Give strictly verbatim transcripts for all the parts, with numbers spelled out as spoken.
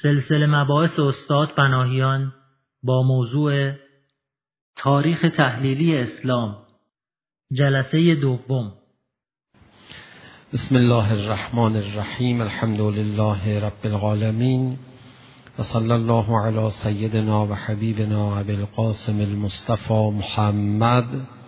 سلسله مباحث استاد پناهیان با موضوع تاریخ تحلیلی اسلام، جلسه دوم. بسم الله الرحمن الرحیم. الحمد لله رب العالمین و صلی الله علی سیدنا و حبیبنا ابی القاسم المصطفى محمد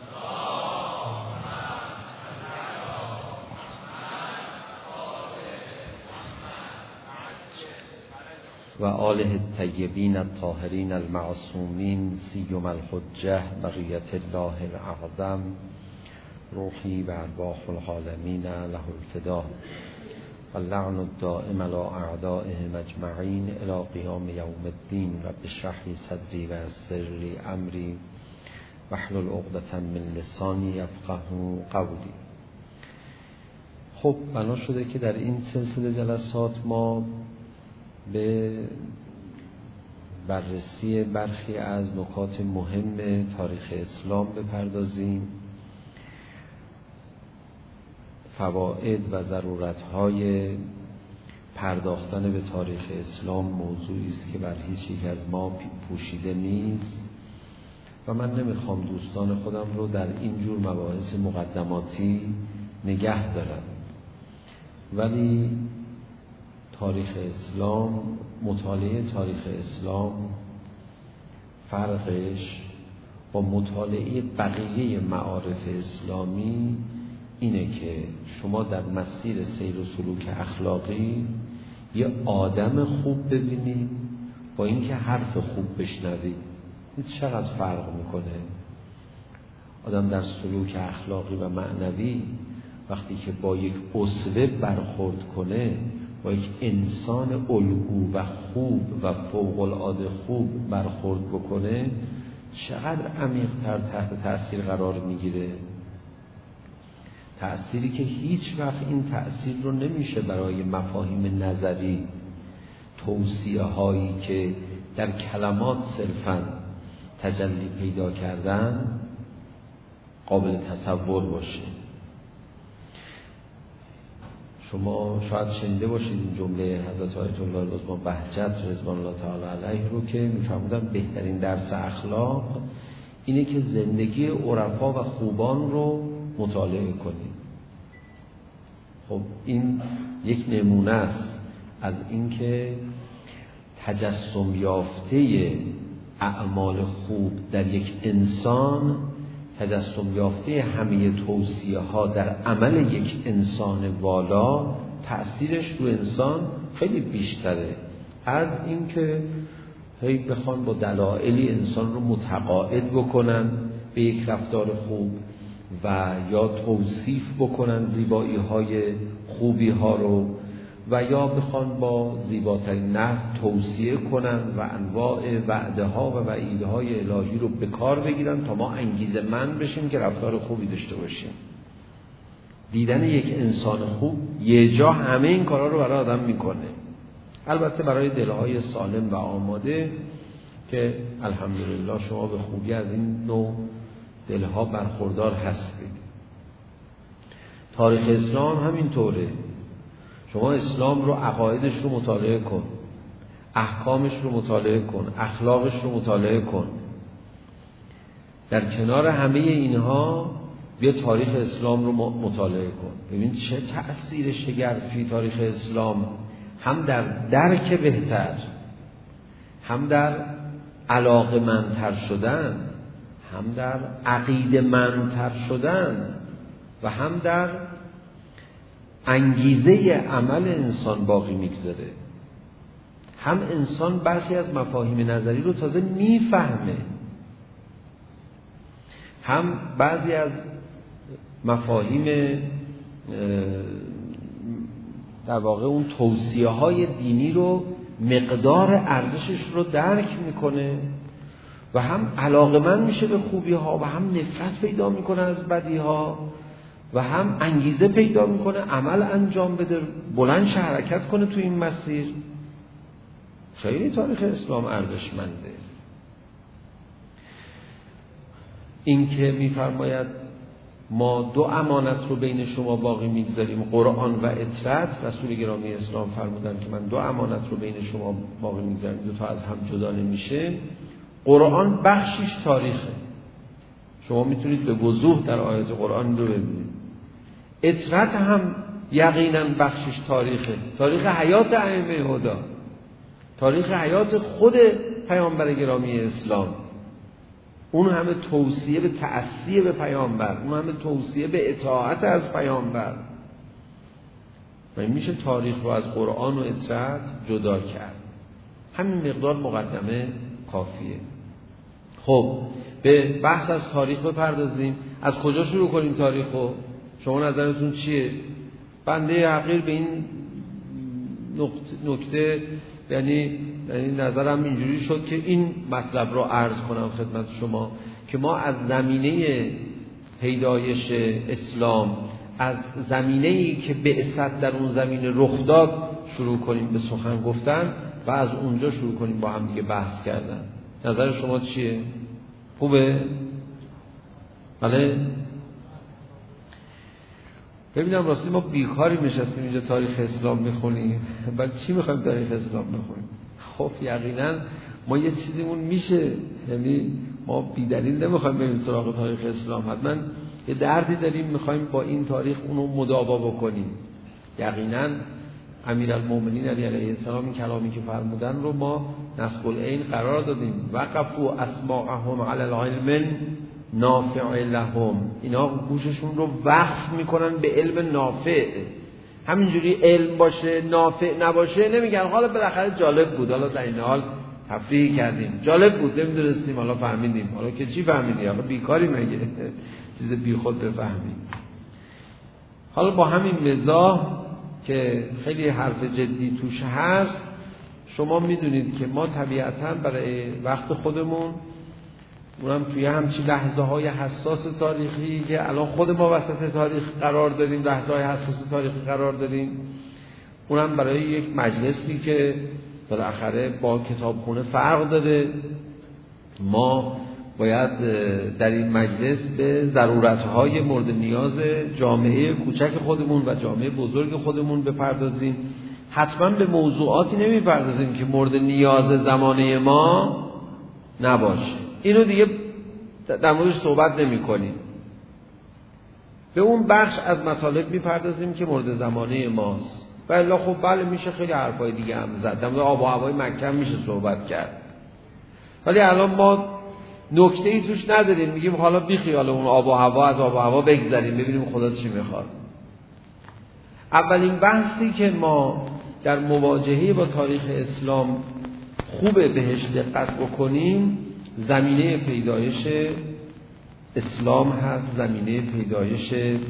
و آله الطیبین الطاهرین المعصومین سیما الحجة بقیة الله الاعظم روحی و ارواح العالمین له الفدا و اللعن الدائم علی اعدائهم اجمعین الی قیام یوم الدین. رب اشرح لی صدری و یسر لی امری واحلل عقدة من لسانی یفقهوا قولی. خب بنا شده که در این سلسله جلسات ما به بررسی برخی از نکات مهم تاریخ اسلام بپردازیم. فواید و ضرورت‌های پرداختن به تاریخ اسلام موضوعی است که بر هیچ یک از ما پوشیده نیست و من نمیخوام دوستان خودم رو در این جور مباحث مقدماتی نگه دارم، ولی تاریخ اسلام، مطالعه تاریخ اسلام فرقش با مطالعه بقیه معارف اسلامی اینه که شما در مسیر سیر و سلوک اخلاقی یه آدم خوب ببینید با اینکه حرف خوب بشنوید. این چقدر فرق میکنه. آدم در سلوک اخلاقی و معنوی وقتی که با یک اسوه برخورد کنه، با یک انسان الگو و خوب و فوق العاده خوب برخورد بکنه، چقدر عمیق‌تر تحت تأثیر قرار میگیره. تأثیری که هیچ وقت این تأثیر رو نمیشه برای مفاهیم نظری، توصیه هایی که در کلمات صرفاً تجلی پیدا کردن قابل تصور باشه. شما شاید شنیده باشید این جمله حضرت آیت الله العظمی بهجت رضوان الله تعالی علیه رو که می‌فرمودن بهترین درس اخلاق اینه که زندگی عرفا و خوبان رو مطالعه کنید. خب این یک نمونه است از اینکه تجسم یافته اعمال خوب در یک انسان، تجسم یافته همه توصیه ها در عمل یک انسان والا، تأثیرش رو انسان خیلی بیشتره از اینکه هی بخوان با دلایلی انسان رو متقاعد بکنن به یک رفتار خوب و یا توصیف بکنن زیبایی های خوبی ها رو و یا بخوان با زیباترین نحو توصیه کنن و انواع وعده ها و وعیده های الهی رو به کار بگیرن تا ما انگیزه مند بشیم که رفتار خوبی داشته باشیم. دیدن یک انسان خوب یه جا همه این کارا رو برای آدم میکنه. البته برای دلهای سالم و آماده که الحمدلله شما به خوبی از این نوع دلها برخوردار هستید. تاریخ اسلام همینطوره. شما اسلام رو، عقایدش رو مطالعه کن، احکامش رو مطالعه کن، اخلاقش رو مطالعه کن. در کنار همه اینها بیا تاریخ اسلام رو مطالعه کن. ببین چه تأثیر شگرفی تاریخ اسلام هم در درک بهتر، هم در علاقه‌مندتر شدن، هم در عقیده‌مندتر شدن و هم در انگیزه عمل انسان باقی میگذاره. هم انسان برخی از مفاهیم نظری رو تازه میفهمه، هم بعضی از مفاهیم در واقع اون توصیه های دینی رو مقدار ارزشش رو درک میکنه و هم علاقمند میشه به خوبی ها و هم نفرت پیدا میکنه از بدی ها و هم انگیزه پیدا میکنه عمل انجام بده، بلند شه حرکت کنه تو این مسیر. خیلی تاریخ اسلام ما دو امانت رو بین شما باقی میگذاریم، قرآن و اطرت. رسول گرامی اسلام فرمودن که من دو امانت رو بین شما باقی میگذارم، دو تا از هم جدا نمیشه. قرآن بخشیش تاریخه، شما میتونید به وضوح در آیات قرآن رو ببینید. اطرت هم یقینا بخشش تاریخه، تاریخ حیات ائمه هدی، تاریخ حیات خود پیامبر گرامی اسلام. اون همه توصیه به تأسیه به پیامبر، اون همه توصیه به اطاعت از پیامبر. و میشه تاریخ رو از قرآن و اطرت جدا کرد. همین مقدار مقدمه کافیه. خب به بحث از تاریخ بپردازیم. از کجا شروع کنیم تاریخ رو؟ شما نظرتون چیه؟ بنده حقیر به این نکته یعنی یعنی نظرم اینجوری شد که این مطلب رو عرض کنم خدمت شما که ما از زمینه پیدایش اسلام، از زمینه‌ای که بعثت در اون زمینه رخ داد شروع کنیم به سخن گفتن و از اونجا شروع کنیم با هم دیگه بحث کردن. نظر شما چیه؟ خوبه؟ بله؟ ببینم راستی ما بیکاری نشستیم اینجا تاریخ اسلام میخونیم، ولی چی میخوایم تاریخ اسلام بخونیم؟ خب یقینا ما یه چیزیمون میشه، یعنی ما بی‌دلیل نمیخوایم بریم سراغ تاریخ اسلام، حتما یه دردی داریم میخوایم با این تاریخ اونو مداوا بکنیم. یقینا امیرالمومنین علی علیه السلام این کلامی که فرمودن رو ما نسخ العین قرار دادیم. وقفوا اسماعهم علی العلم نافع لهم، اینا گوششون رو وقف میکنن به علم نافع. همینجوری علم باشه نافع نباشه نمیگن حالا بالاخره جالب بود، حالا در این حال تفریح کردیم، جالب بود نمیدونستیم حالا فهمیدیم، حالا که چی فهمیدیم؟ حالا بیکاری مگه چیز بیخود بفهمیم. حالا با همین مزاح که خیلی حرف جدی توش هست، شما میدونید که ما طبیعتاً برای وقت خودمون، اونم توی همچین لحظه های حساس تاریخی که الان خود ما وسط تاریخ قرار داریم، لحظه های حساس تاریخی قرار داریم، اونم برای یک مجلسی که بالاخره با کتابخونه فرق داره، ما باید در این مجلس به ضرورت‌های مورد نیاز جامعه کوچک خودمون و جامعه بزرگ خودمون بپردازیم. حتما به موضوعاتی نمیپردازیم که مورد نیاز زمانه ما نباشه، اینو دیگه در موردش صحبت نمی کنیم. به اون بخش از مطالب میپردازیم که مورد زمانه ماست. بله خب بله میشه خیلی حرفای دیگه هم زد، در مورد آب و هوای مکه میشه صحبت کرد، ولی الان ما نکته ای توش نداریم، میگیم حالا بی خیال اون آب و هوا، از آب و هوا بگذریم ببینیم خدا چی میخواد. اولین بحثی که ما در مواجهه با تاریخ اسلام خوبه بهش دقت بکنیم زمینه پیدایش اسلام هست، زمینه پیدایش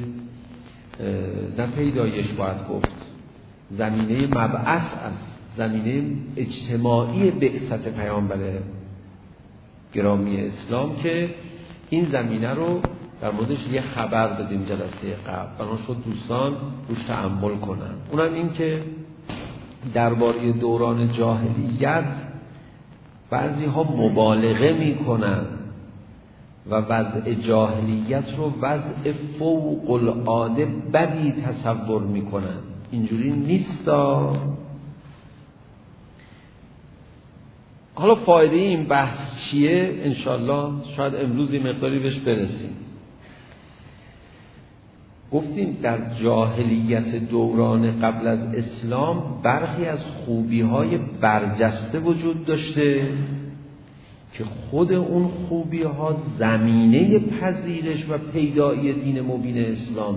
نه پیدایش باید گفت زمینه مبعث است، زمینه اجتماعی بعثت پیامبر گرامی اسلام که این زمینه رو در موردش یه خبر دادیم جلسه قبل، بنا شد دوستان روش تأمل کنن. اونم این که درباره دوران جاهلیت بعضی ها مبالغه می کنن و وضع جاهلیت رو وضع فوق العاده بدی تصور می کنن. اینجوری نیستا. حالا فایده این بحث چیه؟ انشالله شاید امروز این مقداری بهش برسیم. گفتیم در جاهلیت دوران قبل از اسلام برخی از خوبی‌های برجسته وجود داشته که خود اون خوبی‌ها زمینه پذیرش و پیدایی دین مبین اسلامه.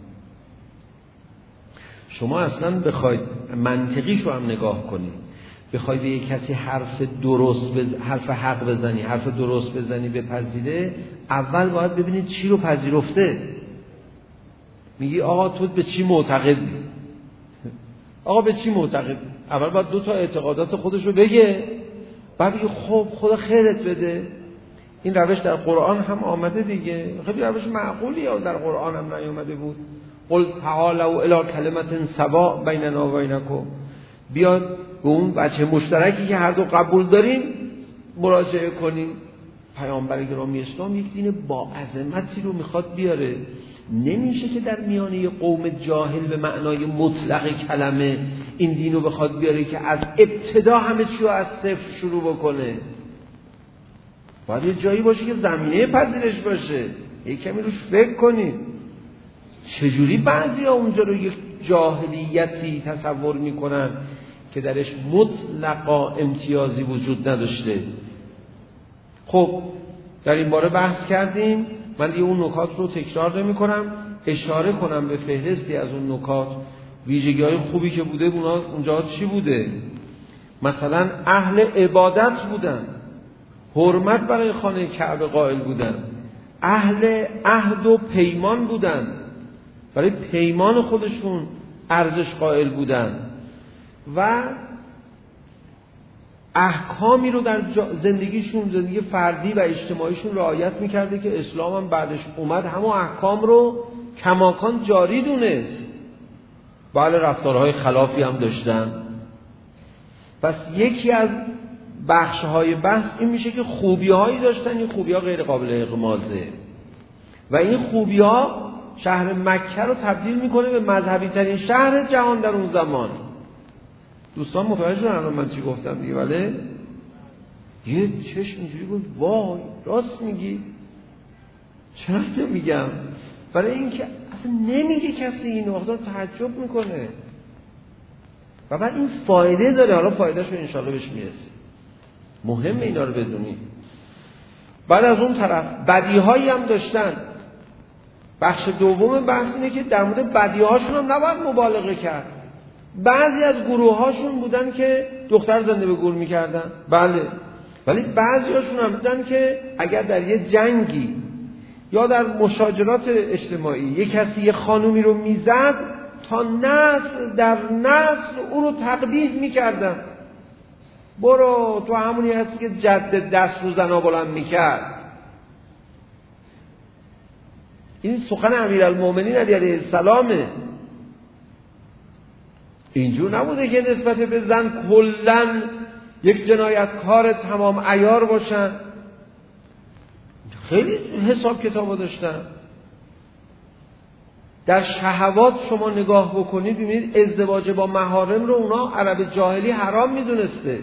شما اصلاً بخواید منطقیش رو هم نگاه کنید، بخوای به یک کسی حرف درست بز... حرف حق بزنی، حرف درست بزنی بپذیره، اول باید ببینید چی رو پذیرفته. میگی آقا تو به چی معتقدی؟ آقا به چی معتقدی؟ اول باید دو تا اعتقادات خودش رو بگه، بعد بگی خب خدا خیرت بده. این روش در قرآن هم آمده دیگه، خیلی روش معقولیه، در قرآن هم نیامده بود. قل تعالوا الی کلمة سواء بیننا و بینکم، بیاد به اون بچه مشترکی که هر دو قبول داریم مراجعه کنیم. پیامبر گرامی اسلام یک دین با عظمتی رو میخواد بیاره. نمیشه که در میانه قوم جاهل به معنای مطلق کلمه این دین رو بخواد بیاره که از ابتدا همه چی رو از صفر شروع بکنه. باید یه جایی باشه که زمینه پذیرش باشه. یک کمی روش فکر کنید. چجوری بعضی ها اونجا رو یک جاهلیتی تصور میکنن که درش مطلقا امتیازی وجود نداشته؟ خب در این باره بحث کردیم. من دیگه اون نکات رو تکرار نمی کنم. اشاره کنم به فهرستی از اون نکات. ویژگی های خوبی که بوده اونجا چی بوده؟ مثلا اهل عبادت بودن، حرمت برای خانه کعبه قائل بودن، اهل عهد و پیمان بودن، برای پیمان خودشون ارزش قائل بودن و احکامی رو در زندگیشون، زندگی فردی و اجتماعیشون رعایت میکرده که اسلام هم بعدش اومد همون احکام رو کماکان جاری دونست. بله رفتارهای خلافی هم داشتن. پس یکی از بخشهای بحث این میشه که خوبی‌هایی داشتن، این خوبی‌ها غیر قابل اغماضه و این خوبی‌ها شهر مکه رو تبدیل میکنه به مذهبی ترین شهر جهان در اون زمان. دوستان متوجه شدن من چی گفتم دیگه؟ بله یه چشم اینجوری گفت وای راست میگی. چرا که میگم؟ برای اینکه اصلا نمیگه کسی اینو، اصلا تعجب میکنه و بعد این فایده داره. حالا فایدهشو انشالله بهش میرسیم. مهمه اینا رو بدونید. بعد از اون طرف بدیهایی هم داشتن. بخش دوم بحث اینه که در مورد بدیهاشون هم نباید مبالغه کرد. بعضی از گروه هاشون بودن که دختر زنده به گور میکردن، بله، ولی بعضی هاشون هم بودن که اگر در یه جنگی یا در مشاجرات اجتماعی یک کسی یه خانومی رو میزد تا نسل در نسل او رو تقبیح میکردن. برو تو همونی هستی که جد دست رو زنا بلند میکرد. این سخن امیرالمومنین علیه السلامه. اینجور نبوده که نسبت به زن کلن یک جنایتکار تمام عیار باشن. خیلی حساب کتاب داشتن. در شهوات شما نگاه بکنید ببینید ازدواج با محارم رو اونا عرب جاهلی حرام میدونسته.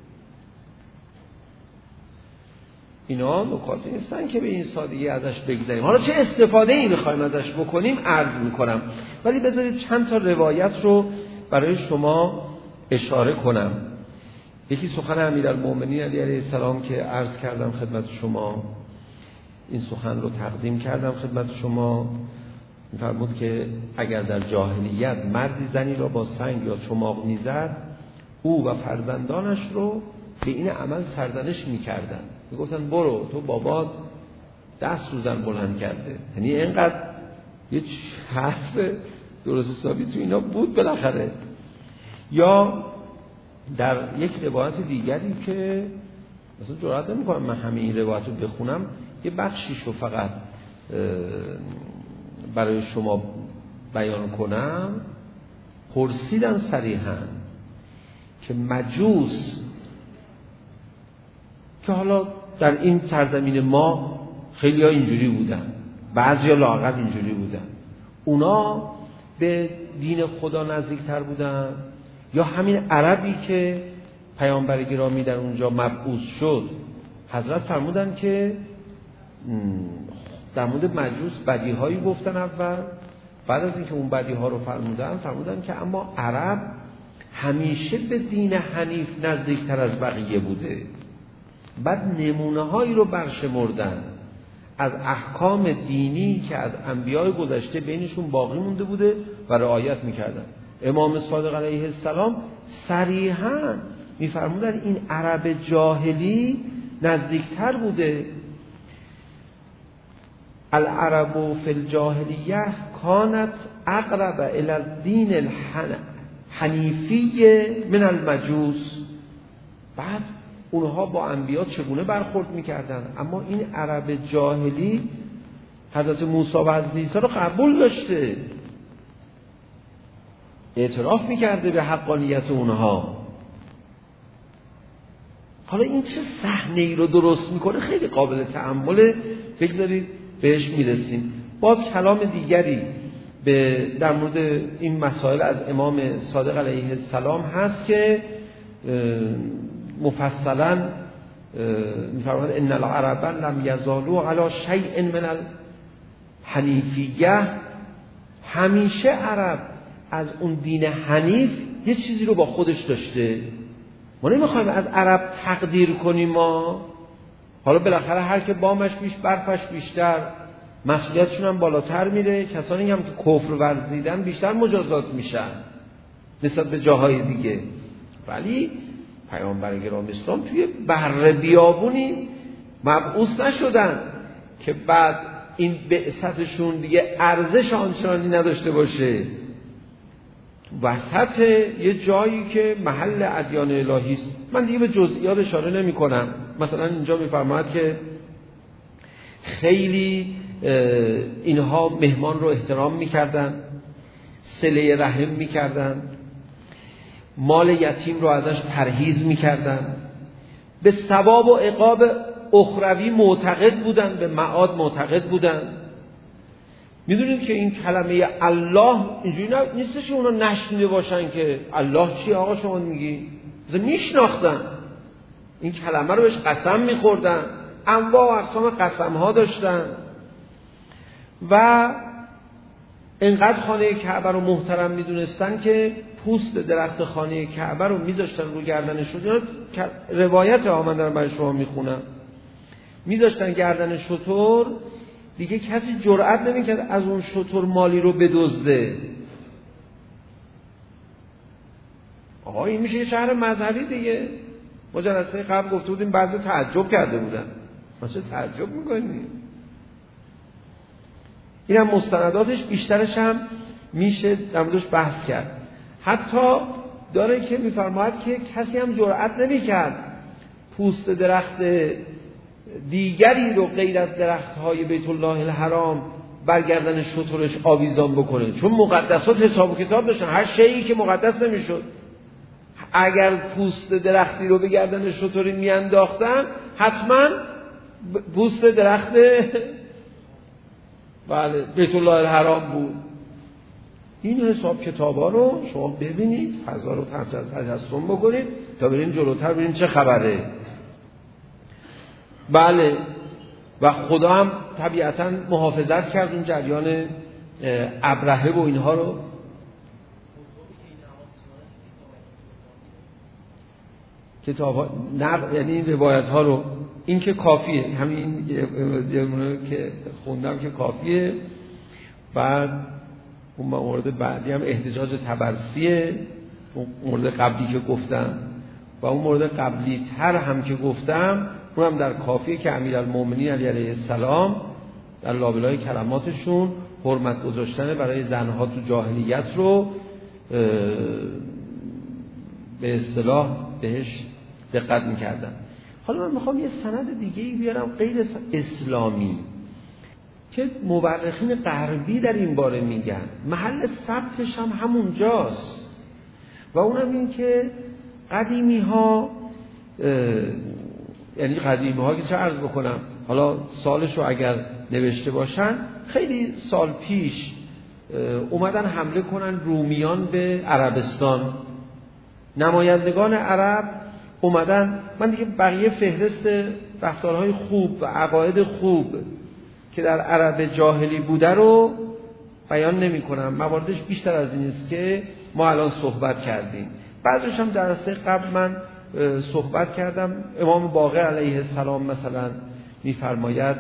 اینا نکاتی نیستن که به این سادگی ازش بگذاریم. حالا چه استفاده ای میخوایم ازش بکنیم عرض میکنم، ولی بذارید چند تا روایت رو برای شما اشاره کنم. یکی سخن امیرالمومنین علیه السلام که عرض کردم خدمت شما، این سخن رو تقدیم کردم خدمت شما. می‌فرمود که اگر در جاهلیت مردی زنی را با سنگ یا چماق میزد، او و فرزندانش رو به این عمل سرزنش میکردن. میگفتن برو تو بابات دست رو زن بلند کرده. یعنی اینقدر یه حرف درست حسابی تو اینا بود بالاخره. یا در یک روایت دیگری که مثلا جرئت نمی‌کنم من همه این روایت رو بخونم، یه بخشیش رو فقط برای شما بیان کنم. پرسیدن صریحاً که مجوس که حالا در این سرزمین ما خیلی ها اینجوری بودن، بعضی ها لااقل اینجوری بودن، اونا به دین خدا نزدیکتر بودن یا همین عربی که پیامبر گرامی در اونجا مبعوث شد؟ حضرت فرمودن که در مورد مجوس بدیهایی گفتن اول، بعد از اینکه اون بدیها رو فرمودن فرمودن که اما عرب همیشه به دین حنیف نزدیکتر از بقیه بوده. بعد نمونه هایی رو برشمردن از احکام دینی که از انبیای گذشته بینشون باقی مونده بوده و رعایت میکردن. امام صادق علیه السلام صریحاً میفرمودن این عرب جاهلی نزدیکتر بوده. العرب فی الجاهلیه کانت اقرب الی الدین الحنیفی من المجوس. بعد اونها با انبیا چگونه برخورد میکردن؟ اما این عرب جاهلی حضرت موسی و حضرت عیسی رو قبول داشته، اعتراف میکرده به حقانیت اونها. حالا این چه صحنه ای رو درست میکنه خیلی قابل تأمله، بگذارید بهش میرسیم. باز کلام دیگری به در مورد این مسائل از امام صادق علیه السلام هست که مفصلا میفرماید ان العرب لم یزالوا علی شیء من الحنیفیه، همیشه عرب از اون دین حنیف یه چیزی رو با خودش داشته. ما نمیخوایم از عرب تقدیر کنیم، ما حالا بالاخره هر که بامش بیش برفش بیشتر، مسئولیتشون هم بالاتر میره، کسانی هم که کفر ورزیدن بیشتر مجازات میشن نسبت به جاهای دیگه. ولی پیامبر گرامی اسلام توی بر بیابونی مبعوث نشدن که بعد این بعثتشون دیگه ارزش آنچنانی نداشته باشه. وسط یه جایی که محل ادیان الهی است. من دیگه به جزئیات اشاره نمی کنم. مثلا اینجا میفرماید که خیلی اینها مهمان رو احترام میکردن، صله رحم میکردن، مال یتیم رو ازش پرهیز میکردن، به ثواب و عقاب اخروی معتقد بودن، به معاد معتقد بودن. میدونید که این کلمه الله اینجوری نیستش که اونا نشنیده باشن که الله چی آقا شما میگی، مثلا میشناختن این کلمه رو، بهش قسم میخوردن، انواع و اقسام قسم ها داشتن و انقدر خانه کعبه رو محترم میدونستن که پوست درخت خانه کعبه رو میذاشتن رو گردنشون. روایت ها من دارم برای شما میخونم، میذاشتن گردن شتر، دیگه کسی جرئت نمیکرد از اون شتر مالی رو بدزده. آقا این میشه یه شهر مذهبی دیگه. ما جلسه قبل گفته بودیم بعضی تعجب کرده بودن، ما چه تعجب میکنیم. این هم مستنداتش بیشترش هم میشه در موردش بحث کرد. حتی داره که میفرماید که کسی هم جرئت نمیکرد پوست درخت دیگری رو غیر از درخت‌های بیت الله الحرام برگردن شترش آویزان بکنه، چون مقدسات حساب و کتاب داشتن. هر شیئی که مقدس نمیشد، اگر پوست درختی رو به گردن شتری میانداختن حتما پوست درخت بله بیت الله الحرام بود. این حساب کتابا رو شما ببینید، فضا رو تجسم بکنید تا بریم جلوتر ببینیم چه خبره. بله و خدا هم طبیعتاً محافظت کرد اون جریان ابرهه و اینها رو. کتاب ها نقل یعنی روایت ها رو، این که کافیه، همین یه که خوندم که کافیه. بعد اون مورد بعدی هم احتجاج تبرسیه، اون مورد قبلی که گفتم، و اون مورد قبلی تر هم که گفتم اونم در کافیه که امیرالمومنین علی علیه السلام در لابلای کلماتشون حرمت گذاشتن برای زنها تو جاهلیت رو به اصطلاح بهش دقت میکردن. حالا من میخوام یه سند دیگه بیارم غیر اسلامی که مورخین غربی در این باره میگن، محل ثبتش هم همونجاست، و اونم این که قدیمی ها، یعنی قدیمی ها که چه عرض بکنم، حالا سالش رو اگر نوشته باشن، خیلی سال پیش اومدن حمله کنن رومیان به عربستان. نمایندگان عرب اومدن، من دیگه بقیه فهرست رفتارهای خوب و عقاید خوب که در عرب جاهلی بوده رو بیان نمی کنم، مواردش بیشتر از این است که ما الان صحبت کردیم. بعضیش هم جلسه قبل من صحبت کردم. امام باقر علیه السلام مثلا میفرماید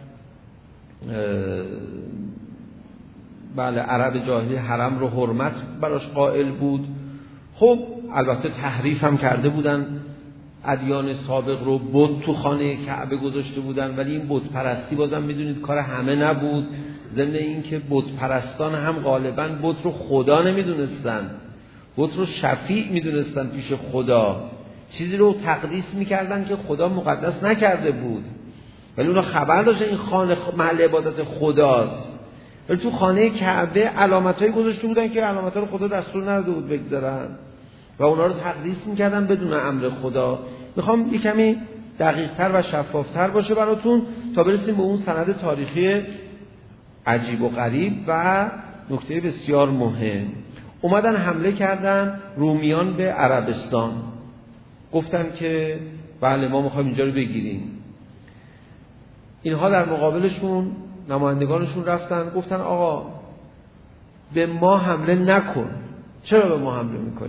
بله عرب جاهلی حرم رو حرمت براش قائل بود. خب البته تحریف هم کرده بودن، ادیان سابق رو بت تو خانه کعبه گذاشته بودن، ولی این بت پرستی بازم میدونید کار همه نبود. ضمن این که بت پرستان هم غالبا بت رو خدا نمیدونستن، بت رو شفیع میدونستن پیش خدا، چیزی رو تقدیس میکردن که خدا مقدس نکرده بود، ولی اونا خبر داشتن این خانه محل عبادت خداست. ولی تو خانه کعبه علامتایی گذاشته بودن که علامت‌ها رو خدا دستور نداده بود بگذارن و اونا رو تقدیس میکردن بدون امر خدا. میخوام یه کمی دقیق‌تر و شفاف‌تر باشه براتون تا برسیم به اون سند تاریخی عجیب و غریب و نکته بسیار مهم. اومدن حمله کردن رومیان به عربستان، گفتن که بله ما میخوایم اینجا رو بگیریم. اینها در مقابلشون نمایندگانشون رفتن گفتن آقا به ما حمله نکن. چرا به ما حمله میکنی؟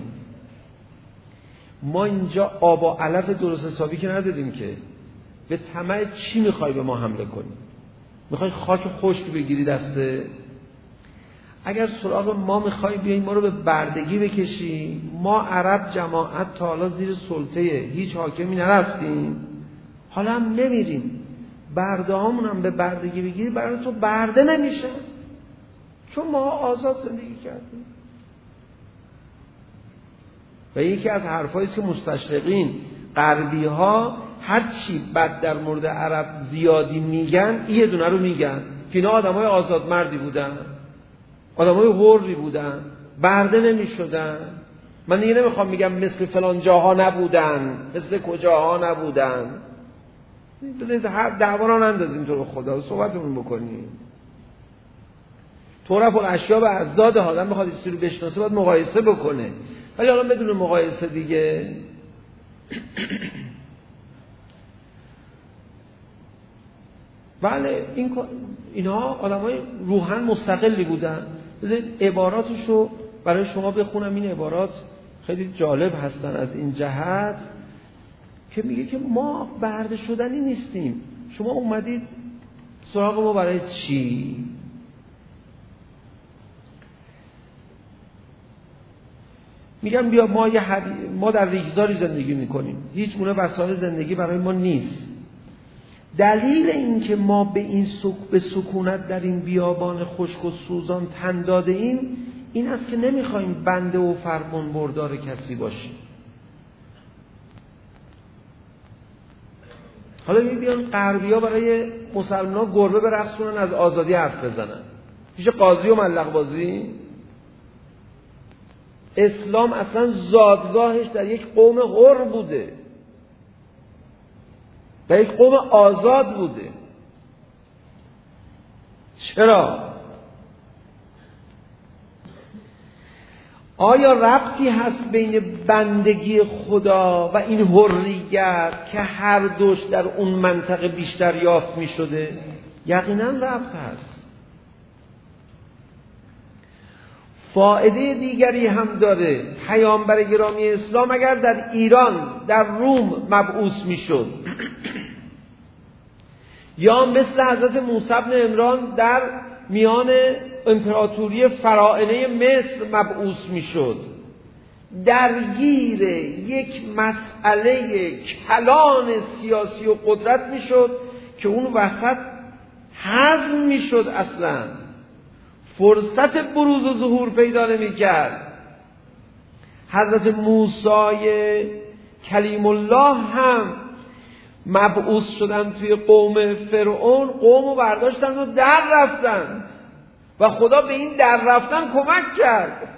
ما اینجا آب و علف درست حسابی که نداریم که، به طمع چی میخوای به ما حمله کنی؟ میخوای خاک خشک بگیری دسته؟ اگر سراغ ما میخوای بیایی ما رو به بردگی بکشی، ما عرب جماعت تا حالا زیر سلطه هیچ حاکمی نرفتیم، حالا هم نمیریم. برده هامون هم به بردگی بگیری برای تو برده نمیشه، چون ما آزاد زندگی کردیم. و یکی از حرفایی که مستشرقین غربی ها هر چی بد در مورد عرب زیادی میگن، یه دونه رو میگن که اینا آدمای آزاد مردی بودن، آدمای حری بودن، برده نمیشدن. من دیگه نمیخوام میگم مثل فلان جاها نبودن، مثل کجاها نبودن. بذارید هر دعوا رو نندازیم تو رو خدا، صحبتمون بکنیم. طرف الاشیاء به ازداد آدم بخواد چیزی رو بشناسه باید مقایسه بکنه، ولی حالا بدون مقایسه دیگه بله این اینها آدمای روحاً مستقلی بودن. بذارید عباراتشو برای شما بخونم. این عبارات خیلی جالب هستن از این جهت که میگه که ما برده شدنی نیستیم، شما اومدید سراغ ما برای چی؟ میگم بیا ما یه حد... ما در ریگزاری زندگی میکنیم، هیچ گونه وسایل زندگی برای ما نیست. دلیل این که ما به این سک... به سکونت در این بیابان خشک و سوزان تن داده ایم این است که نمیخوایم بنده و فرمان بردار کسی باشیم. حالا بیان غربی‌ها برای مسلمان‌ها گربه برقصونن، از آزادی حرف بزنن، پیش قاضی و ملق بازی. اسلام اصلا زادگاهش در یک قوم حر بوده، در یک قوم آزاد بوده. چرا؟ آیا ربطی هست بین بندگی خدا و این حریت که هر دوش در اون منطقه بیشتر یافت می شده؟ یقینا ربط هست. فایده دیگری هم داره. پیامبر گرامی اسلام اگر در ایران در روم مبعوث می شد یا مثل حضرت موسی بن عمران در میان امپراتوری فراعنه مصر مبعوث می شد، درگیر یک مسئله کلان سیاسی و قدرت می شد که اون وسط هضم می شد، اصلا فرصت بروز و ظهور پیدا نمی کرد. حضرت موسی کلیم الله هم مبعوث شدن توی قوم فرعون، قومو برداشتن و در رفتن و خدا به این در رفتن کمک کرد.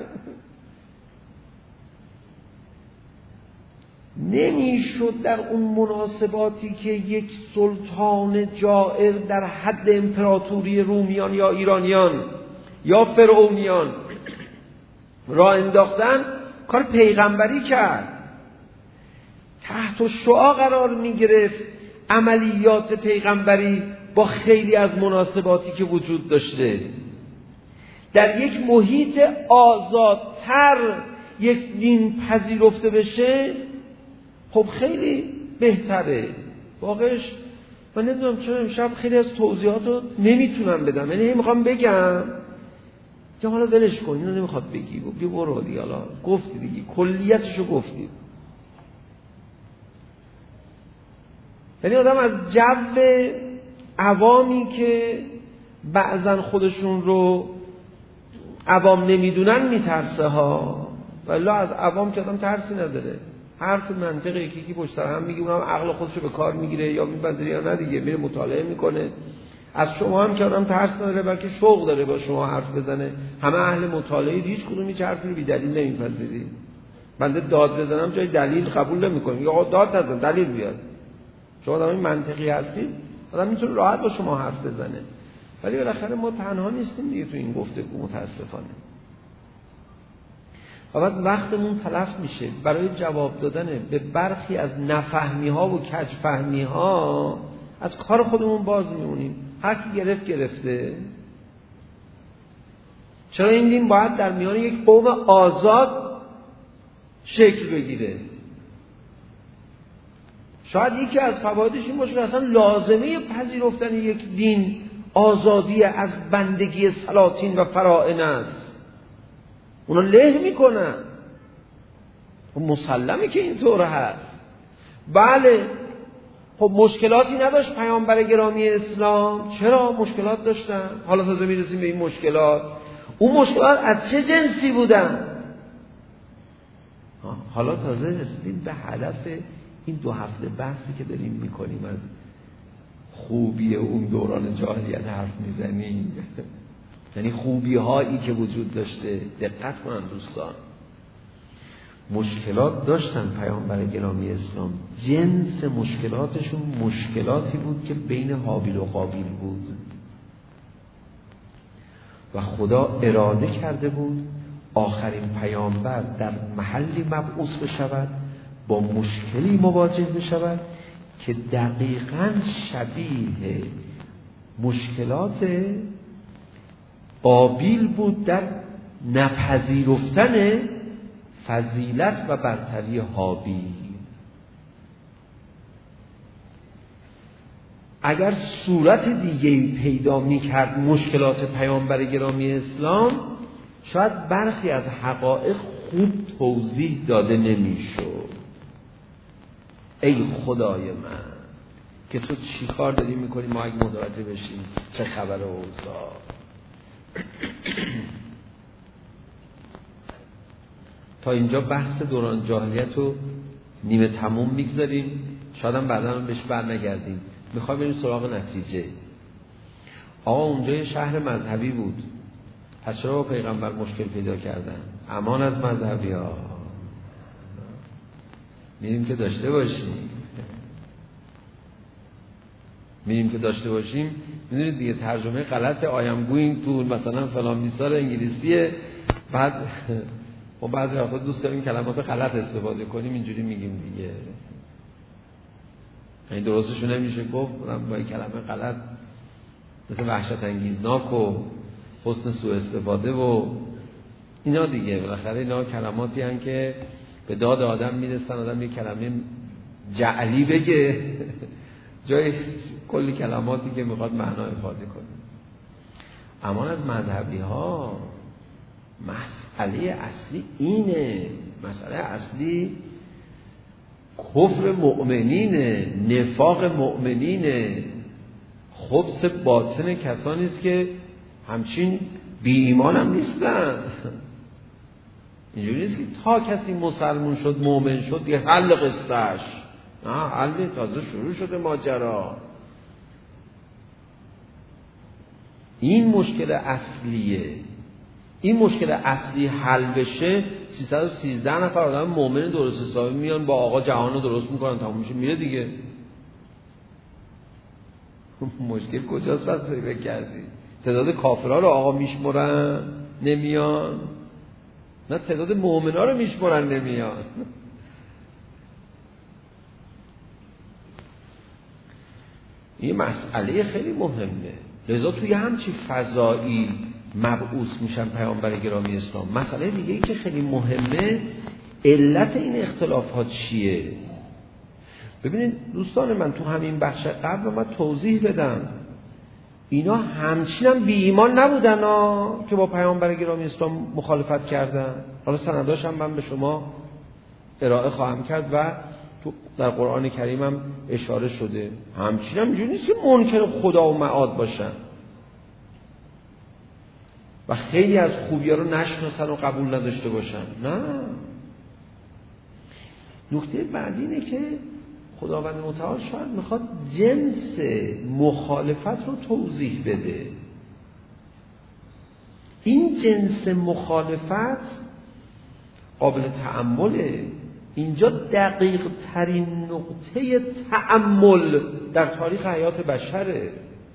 نمیشد در اون مناسباتی که یک سلطان جائر در حد امپراتوری رومیان یا ایرانیان یا فرعونیان را انداختن کار پیغمبری کرد، تحت شعاع قرار می گرفت عملیات پیغمبری با خیلی از مناسباتی که وجود داشته. در یک محیط آزادتر یک دین پذیرفته بشه خب خیلی بهتره. واقعش من نمیدونم چرا امشب خیلی از توضیحات رو نمیتونم بدم، یعنی میخوام بگم که حالا ولش کن، اینو نمیخواد بگی، بگی برو دیگه، حالا گفتی دیگه، کلیتشو گفتی. یعنی آدم از جو عوامی که بعضن خودشون رو عوام نمیدونن میترسه ها، ولی از عوام که آدم ترسی نداره. حرف منطقی یکی یکی پشت سر هم میگه، اونم عقل خودشو به کار میگیره یا میپذیره یا نه دیگه، میره مطالعه میکنه. از شما هم که آدم ترس نداره بلکه شوق داره با شما حرف بزنه. همه اهل مطالعه، هیچ کدوم هیچ حرفی رو بی دلیل نمیپذیری. بنده داد بزنم جای دلیل قبول نمی‌کنه. یا آقا داد نزن، دلیل بیار. شما آدم منطقی هستید، آدم میتونه راحت با شما حرف بزنه. ولی بالاخره ما تنها نیستیم دیگه تو این گفتگو متاسفانه. و بعد وقتمون تلف میشه برای جواب دادن به برخی از نفهمی ها و کج فهمی ها، از کار خودمون باز میمونیم. هر کی گرفت گرفته. چرا این دین باید در میان یک قوم آزاد شکل بگیره؟ شاید یکی از فوایدش این باشه که اصلا لازمه پذیرفتن یک دین آزادی از بندگی سلاطین و فرائض است. اونا له میکنن. خب مسلمه که اینطور هست. بله، خب مشکلاتی نداشت پیامبر گرامی اسلام؟ چرا مشکلات داشتن؟ حالا تازه میرسیم به این مشکلات. اون مشکلات از چه جنسی بودن؟ حالا تازه رسیدیم به هدف این دو هفته بحثی که داریم میکنیم. از خوبی اون دوران جاهلیت حرف میزنیم، یعنی خوبی هایی که وجود داشته. دقت کنن دوستان، مشکلات داشتن پیامبر گرامی اسلام. جنس مشکلاتشون مشکلاتی بود که بین هابیل و قابیل بود و خدا اراده کرده بود آخرین پیامبر در محلی مبعوث بشود، با مشکلی مواجه بشود که دقیقاً شبیه مشکلات قابیل بود در نپذیرفتن فضیلت و برتری هابیل. اگر صورت دیگه‌ای پیدا می‌کرد مشکلات پیامبر گرامی اسلام، شاید برخی از حقایق خوب توضیح داده نمی‌شد. ای خدای من که تو چی کار داری می‌کنی ما اگه متوجه بشیم چه خبر اوضاع. تا اینجا بحث دوران جاهلیت رو نیمه تموم میگذاریم، شاید هم بعدا هم بهش بر نگردیم. میخوایم بریم سراغ نتیجه. آقا اونجا یه شهر مذهبی بود، پس چرا با پیغمبر مشکل پیدا کردن؟ امان از مذهبی ها. میریم که داشته باشیم میریم که داشته باشیم میدونید دیگه ترجمه غلط I am going to مثلا فلان میسار انگلیسیه، بعد ما بعضی وقتا دوست داریم کلمات غلط استفاده کنیم، اینجوری میگیم دیگه. این درستشو نمیشه گفت، با این کلمه غلط مثل وحشت انگیزناک و حسن سوء استفاده و اینا دیگه. بالاخره اینا کلماتی هستن که به داد آدم میرسن، آدم یک کلمه جعلی بگه جای کلی کلماتی که میخواد معنا افاده کنه. اما از مذهبی ها مسئله اصلی اینه، مسئله اصلی کفر مؤمنینه، نفاق مؤمنینه، خبث باطن کسانی است که همچین بی ایمان هم نیستن. اینجوری نیست که تا کسی مسلمون شد مؤمن شد یه حل قصهش. نه، حل تازه شروع شده ماجرا. این مشکل اصلیه. این مشکل اصلی حل بشه، سیصد و سیزده نفر آدم مؤمن درست حسابی میان با آقا جهان رو درست میکنن، تموم میشه میره دیگه. مشکل کجاست پس فکر کردی؟ تعداد کافرها رو آقا میشمرن نمیان، نه تعداد مؤمنا رو میشمرن نمیان. این مسئله خیلی مهمه. لذا توی همچی فضایی مبعوث میشن پیامبر گرامی اسلام. مسئله دیگه ای که خیلی مهمه، علت این اختلاف ها چیه؟ ببینید دوستان من، تو همین بخش قبل من توضیح بدم، اینا همچین هم بی ایمان نبودن ها که با پیامبر گرامی اسلام مخالفت کردن. حالا سنداش هم من به شما ارائه خواهم کرد و تو در قرآن کریم هم اشاره شده. همچین هم اینجوری نیست که منکر خدا و معاد باشن و خیلی از خوبی‌ها رو نشناسن و قبول نداشته باشن. نه، نکته بعدی اینه که خداوند متعال شاید میخواد جنس مخالفت رو توضیح بده. این جنس مخالفت قابل تأمله. اینجا دقیق ترین نقطه تأمل در تاریخ حیات بشره.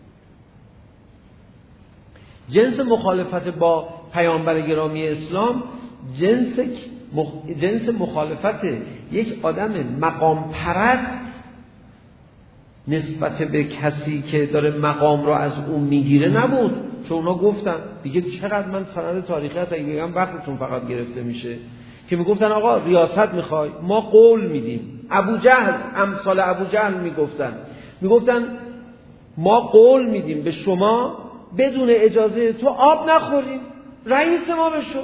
جنس مخالفت با پیامبر گرامی اسلام جنس مخ... جنس مخالفت یک آدم مقام پرست نسبت به کسی که داره مقام را از اون میگیره نبود. چون اونا گفتن دیگه چقدر من سند تاریخی هست اگه بگم وقتتون فقط گرفته میشه، که میگفتن آقا ریاست میخوای ما قول میدیم. ابو جهل، امثال ابو جهل میگفتن میگفتن ما قول میدیم به شما بدون اجازه تو آب نخوریم، رئیس ما بشو.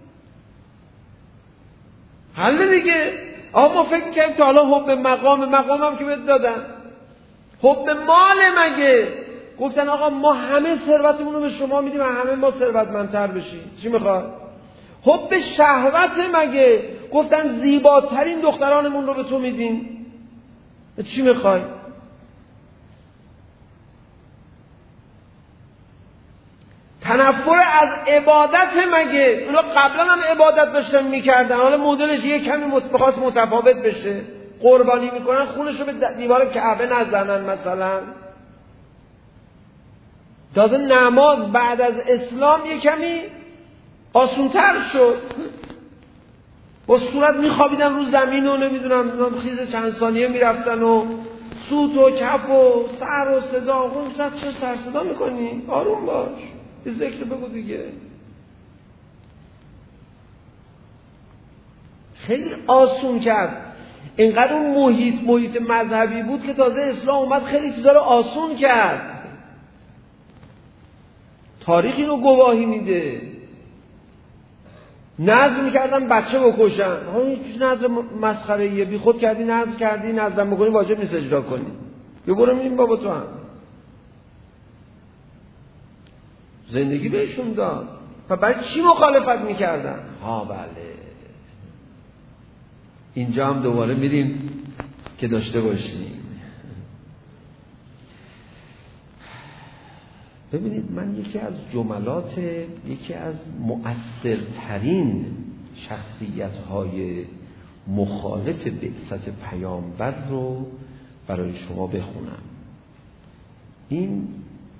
حل دیگه. آقا ما فکر کردیم تا حالا حب مقام مقام هم که بهت دادن، حب مال مگه؟ گفتن آقا ما همه ثروتمون رو به شما میدیم و همه ما ثروتمندتر بشیم، چی میخوای؟ حب شهوت مگه؟ گفتن زیباترین دخترانمون رو به تو میدیم، چی میخوای؟ تنفر از عبادت مگه؟ اونا قبلا هم عبادت داشتن میکردن، حالا مدلش یه کمی متفاوت متفاوت بشه، قربانی میکنن خونش رو به دیوار کعبه نزنن مثلا. تازه نماز بعد از اسلام یه کمی آسونتر شد، با صورت میخوابیدن رو زمین و نمیدونم خیز چند ثانیه میرفتن و سوت و کف و سر و صدا. آقا چه سر صدا میکنی؟ آروم باش، یه ذکر بگو دیگه. خیلی آسون کرد. اینقدر اون محیط محیط مذهبی بود که تازه اسلام اومد خیلی چیزا رو آسون کرد. تاریخ اینو گواهی میده. نذر میکردن بچه بکشن، ها این نذر مسخره‌ایه، بی خود کردی نذر کردی، نذرم بکنی واجب نیست اجرا کنی، یه برو میریم بابا تو هم. زندگی بهشون داد و برای چی مخالفت میکردن؟ ها بله، اینجا هم دوباره میریم که داشته باشیم. ببینید من یکی از جملات یکی از مؤثرترین شخصیت‌های مخالف بعثت پیامبر رو برای شما بخونم. این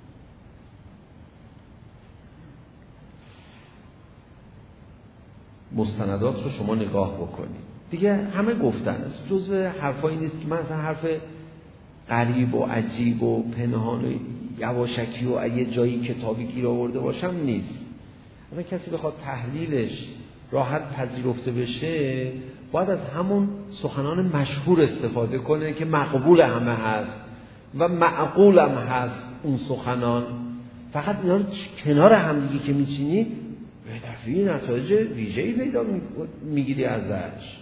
مستندات رو شما نگاه بکنید دیگه، همه گفتن است، جزء حرفایی نیست که من اصلا حرف غریب و عجیب و پنهان و یواشکی و یه جایی کتابی گیر آورده باشم نیست. اصلا کسی بخواد تحلیلش راحت پذیرفته بشه باید از همون سخنان مشهور استفاده کنه که مقبول همه هست و معقول هم هست اون سخنان. فقط اینا رو کنار همدیگه که میچینی به دفعه نتایج ویژه‌ای پیدا میگیری ازش.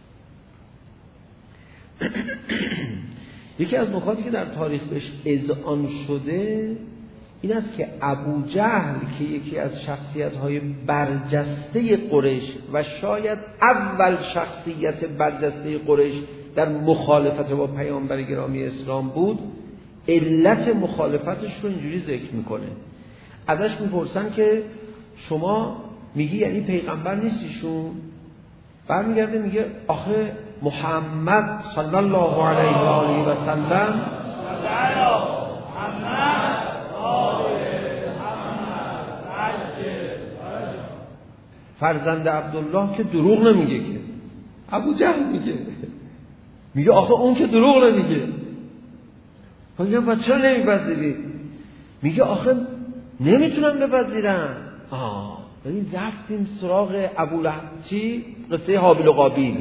یکی از نکاتی که در تاریخ بهش اذعان شده این است که ابو جهل که یکی از شخصیت‌های برجسته قریش و شاید اول شخصیت برجسته قریش در مخالفت با پیامبر گرامی اسلام بود، علت مخالفتش رو اینجوری ذکر میکنه. ازش میپرسن که شما میگی یعنی پیغمبر نیستیشون؟ برمیگرده میگه آخه محمد صلی الله علیه و آله و سلم فرزند عبدالله که دروغ نمیگه که. ابو جهل میگه میگه آخه اون که دروغ نمیگه. میگه پس چرا نمیپذیری؟ میگه آخه نمیتونم بپذیرم. آه ببین رفتیم سراغ ابو لهب، چی؟ قصه حابیل و قابیل.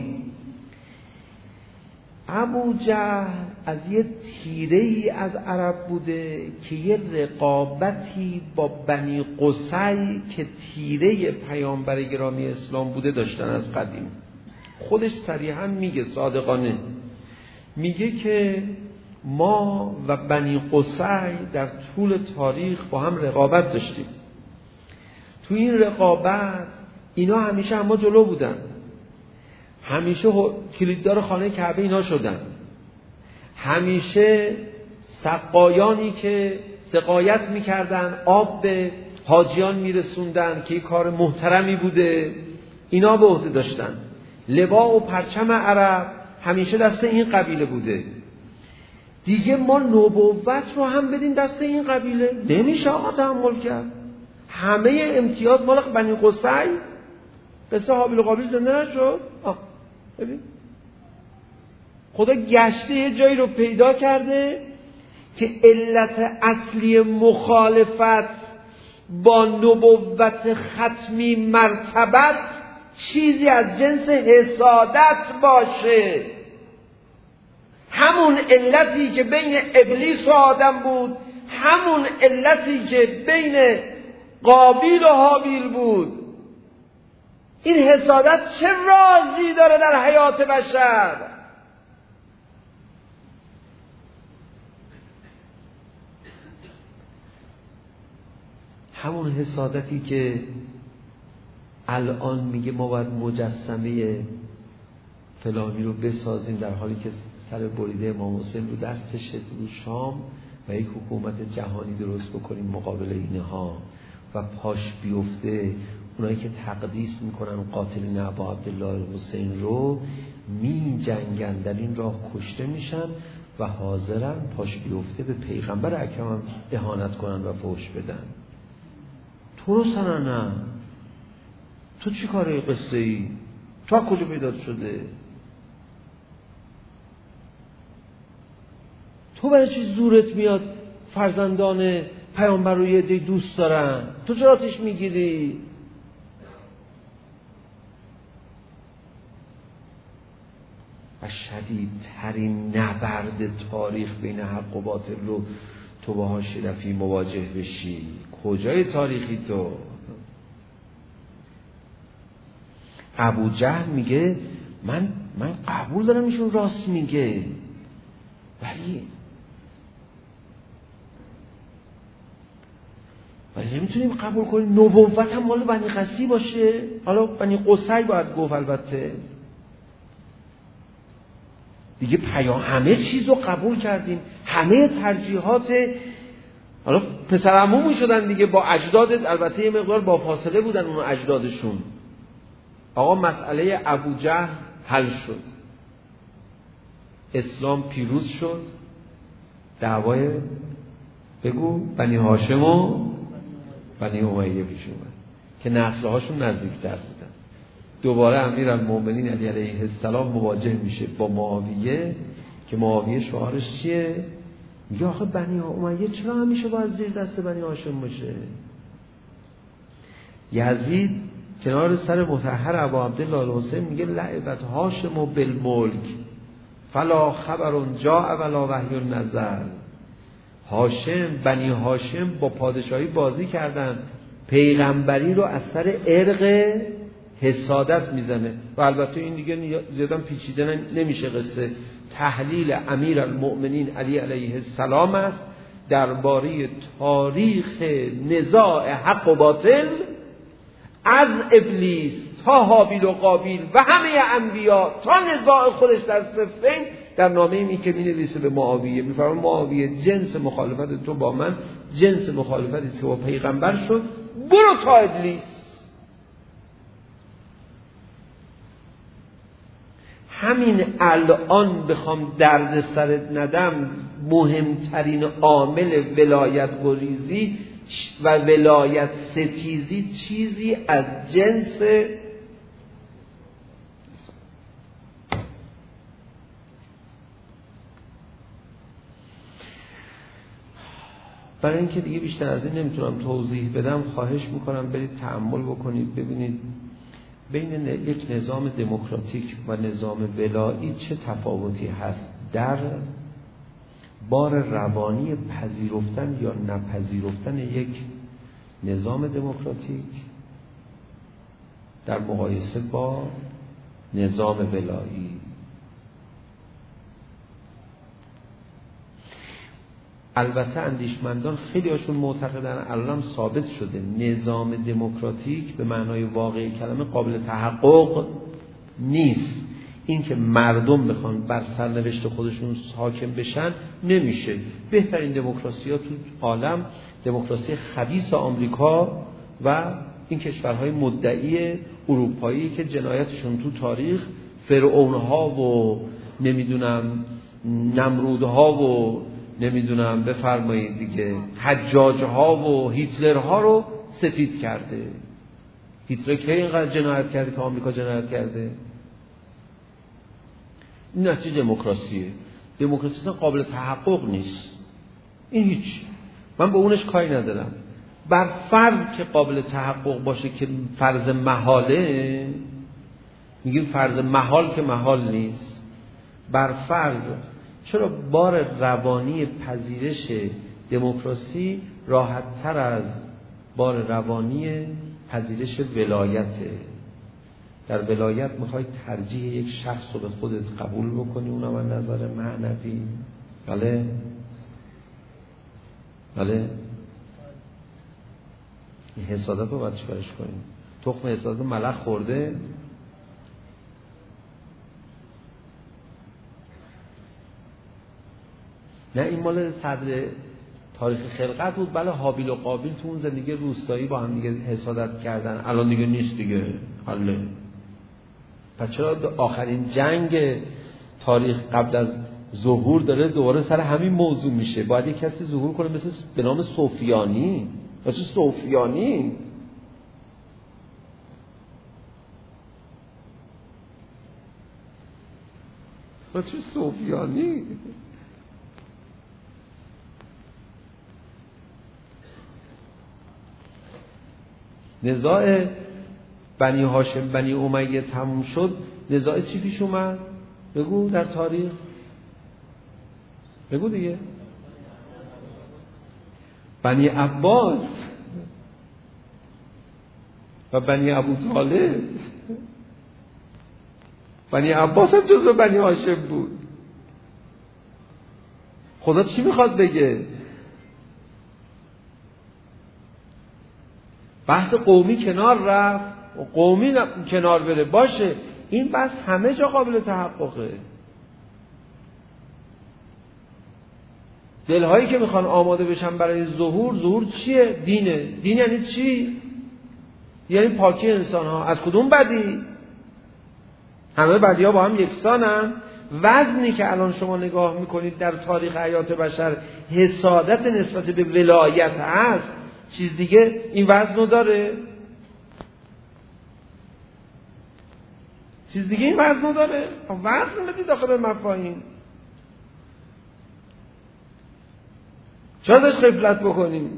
ابو جهل از یه تیره ای از عرب بوده که یه رقابتی با بنی قصی که تیره پیامبر گرامی اسلام بوده داشتن از قدیم. خودش صریحا میگه، صادقانه میگه که ما و بنی قصی در طول تاریخ با هم رقابت داشتیم. تو این رقابت اینا همیشه اما جلو بودن، همیشه کلیددار خانه کعبه اینا شدن، همیشه سقایانی که سقایت میکردن آب به حاجیان میرسوندن که این کار محترمی بوده اینا به عهده داشتن. لواء و پرچم عرب همیشه دست این قبیله بوده. دیگه ما نبوت رو هم بدیم دست این قبیله؟ نمیشه آقا تحمل کرد. همه امتیاز مال بنی قصی. قصه حابیل و قابیل زنده نشد؟ آه ببین خدا گشته یه جایی رو پیدا کرده که علت اصلی مخالفت با نبوت ختمی مرتبت چیزی از جنس حسادت باشه. همون علتی که بین ابلیس و آدم بود، همون علتی که بین قابیل و حابیل بود. این حسادت چه رازی داره در حیات بشر؟ همون حسادتی که الان میگه ما باید مجسمه فلانی رو بسازیم، در حالی که سر بریده امام حسین رو دستش رو شام و یک حکومت جهانی درست بکنیم مقابل اینها و پاش بیفته اونایی که تقدیس میکنن قاتلین ابا عبدالله حسین رو می جنگن، در این راه کشته میشن و حاضرن پاش بیفته به پیغمبر اکرم اهانت کنن و فحش بدن. تو رو سننه تو چی کاره قصه ای؟ تو از کجا پیدا شده؟ تو برای چی زورت میاد فرزندان پیامبر رو یه دی دوست دارن؟ تو چرا آتیش میگیری؟ و شدیدترین نبرد تاریخ بین حق و باطل رو تو باهاش رفی مواجه بشی. کجای تاریخی تو؟ ابو جهل میگه من من قبول دارم ایشون راست میگه، ولی ولی نمیتونیم قبول کنیم نبوت هم مال بنی قصی باشه. حالا بنی قصی باید گفت البته دیگه پیام همه چیز رو قبول کردیم، همه ترجیحات. حالا پسر عمومی شدن دیگه با اجدادت، البته یه مقدار با فاصله بودن اون اجدادشون. آقا مسئله ابو جهل حل شد، اسلام پیروز شد، دعوای بگو بنی هاشم و بنی امیه پیش اومد که نسل‌هاشون نزدیکتر بودن. دوباره امیرالمومنین علی علیه السلام مواجه میشه با معاویه که معاویه شعارش چیه؟ میگه آخه بنی امیه چرا همیشه باید زیر دست بنی هاشم باشه؟ یزید کنار سر مطهر ابا عبدالله الحسین میگه لعبت هاشم و بالملک فلا خبرون جاء ولا وحی نزل. هاشم بنی هاشم با پادشاهی بازی کردن، پیغمبری رو از سر ارق حسادت میزنه. و البته این دیگه زیادم پیچیده نمیشه قصه. تحلیل امیرالمؤمنین علی علیه السلام است درباره تاریخ نزاع حق و باطل از ابلیس تا حابیل و قابیل و همه انبیا تا نزاع خودش در صفین در نامه می که می نویسه به معاویه. می فرماید معاویه جنس مخالفت تو با من جنس مخالفتی است که با پیغمبر شد، برو تا ابلیس. همین الان بخوام درد سرت ندم، مهمترین عامل ولایت گریزی و ولایت ستیزی چیزی از جنس برای اینکه دیگه بیشتر از این نمیتونم توضیح بدم، خواهش میکنم برید تأمل بکنید ببینید بین یک نظام دموکراتیک و نظام ولایی چه تفاوتی هست در بار روانی پذیرفتن یا نپذیرفتن یک نظام دموکراتیک در مقایسه با نظام ولایی. البته اندیشمندان خیلی هاشون معتقدن الان ثابت شده نظام دموکراتیک به معنای واقعی کلمه قابل تحقق نیست. این که مردم بخوان بر سرنوشت خودشون حاکم بشن نمیشه. بهترین دموکراسی ها تو عالم دموکراسی خبیث آمریکا و این کشورهای مدعی اروپایی که جنایتشون تو تاریخ فرعونها و نمیدونم نمرودها و نمیدونم بفرمایید دیگه حجاجها و هیتلرها رو سفید کرده. هیتلر که اینقدر جنایت کرده که آمریکا جنایت کرده؟ این نتیجه دموکراسیه. دموکراسی قابل تحقق نیست. این هیچ، من به اونش کاری ندارم. بر فرض که قابل تحقق باشه که فرض محاله، میگیم فرض محال که محال نیست، بر فرض چرا بار روانی پذیرش دموکراسی راحت تر از بار روانی پذیرش ولایته؟ در ولایت میخوای ترجیح یک شخص رو به خودت قبول بکنی، اونم از نظر معنوی. بله بله این حسادت رو باید چیکارش کنیم؟ تخم حسادت ملخ خورده. نه این مال صدر تاریخ خلقت بود. بله هابیل و قابیل تو اون زندگی روستایی با هم دیگه حسادت کردن، الان دیگه نیست دیگه. حله پس چرا آخرین جنگ تاریخ قبل از ظهور داره دوباره سر همین موضوع میشه؟ باید یک کسی ظهور کنه مثل به نام سفیانی. مثل سفیانی مثل سفیانی نزاع بنی هاشم بنی امیه تموم شد. نزاع چی پیش اومد؟ بگو در تاریخ، بگو دیگه. بنی عباس و بنی ابو طالب. بنی عباس هم جزو بنی هاشم بود. خدا چی میخواد بگه؟ بحث قومی کنار رفت و قومی کنار بره باشه، این بحث همه جا قابل تحققه. دلهایی که میخوان آماده بشن برای ظهور، ظهور چیه؟ دینه. دین یعنی چی؟ یعنی پاکی انسان ها. از کدوم بدی؟ همه بدی ها با هم یکسانن. وزنی که الان شما نگاه میکنید در تاریخ حیات بشر حسادت نسبت به ولایت هست، چیز دیگه این وزن رو داره؟ چیز دیگه این وزن رو داره؟ وزن بدید داخل مفاهیم. چرا ازش غفلت بکنیم؟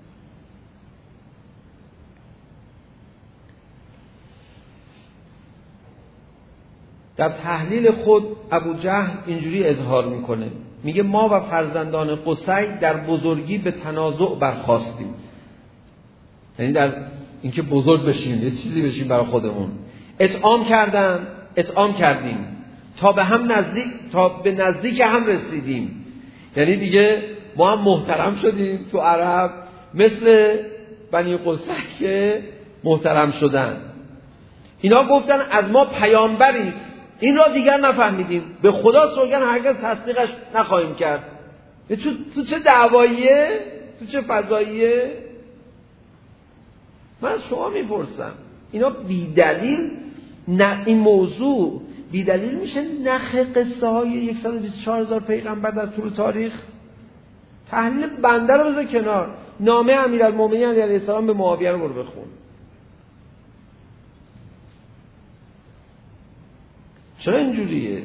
در تحلیل خود ابو جهل اینجوری اظهار میکنه، میگه ما و فرزندان قصی در بزرگی به تنازع برخاستیم. یعنی در اینکه بزرگ بشیم، یه چیزی بشیم برای خودمون. اطعام کردن، اطعام کردیم تا به هم نزدیک، تا به نزدیک هم رسیدیم. یعنی دیگه ما هم محترم شدیم تو عرب، مثل بنی قصی که محترم شدن. اینا گفتن از ما پیامبری است، این را دیگر نفهمیدیم، به خدا سوگند هرگز تصدیقش نخواهیم کرد. تو, تو چه دعواییه؟ تو چه فضاییه؟ من از شما میپرسم، اینا بی دلیل نه این موضوع بی دلیل میشه نخ قصه های صد و بیست و چهار هزار پیغمبر در طول تاریخ؟ تحلیل بنده رو بذار کنار، نامه امیرالمومنین علیه السلام به معاویه رو برو بخون. چرا اینجوریه؟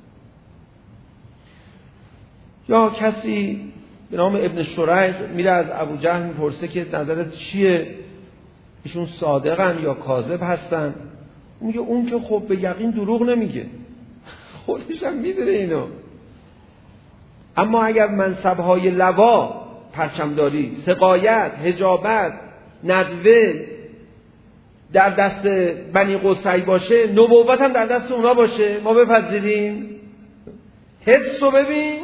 یا کسی به نام ابن شریح میره از ابو جهل میپرسه که نظرت چیه؟ ایشون صادقن یا کاذب هستن؟ میگه اون که خب به یقین دروغ نمیگه، خودش هم میدونه اینو. اما اگر منصب‌های لوا، پرچمداری، سقایت، حجابت، ندوه در دست بنی قصی باشه، نبوت هم در دست اونا باشه، ما بپذیریم؟ حدس رو ببین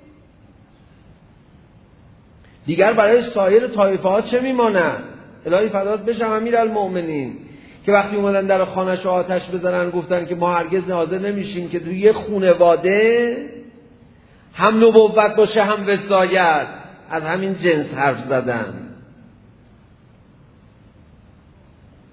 دیگر برای سایر طایفه ها چه میمانه؟ الهی فدات بشم امیرالمومنین که وقتی اومدن در خانه‌شو آتش بزنن گفتن که ما هرگز حاضر نمیشیم که توی یه خانواده هم نبوت باشه هم وصایت. از همین جنس حرف زدن.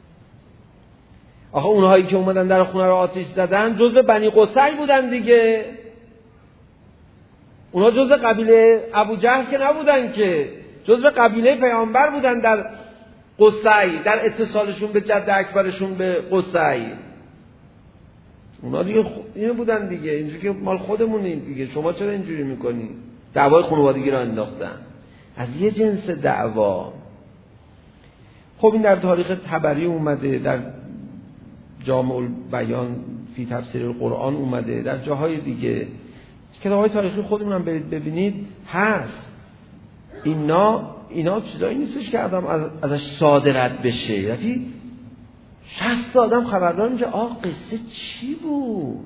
آخه اونهایی که اومدن در خونه رو آتش زدن جزء بنی قصی بودن دیگه. اونها جزء قبیله ابوجهل که نبودن، که جزء قبیله پیامبر بودن در قصی، در اتصالشون به جد اکبرشون به قصی. اونا دیگه اینو بودن دیگه. اینجوری که مال خودمونیم دیگه. شما چرا اینجوری میکنی؟ دعوای خانوادگی رو انداختن از یه جنس دعوا. خب این در تاریخ طبری اومده، در جامع البیان فی تفسیر القرآن اومده، در جاهای دیگه کتاب‌های تاریخی خودمون هم برید ببینید هست. اینا اینا چیزایی نیستش که آدم از ازش ساده رد بشه. یعنی شصت آدم خبردار میشه آقا قصه چی بود.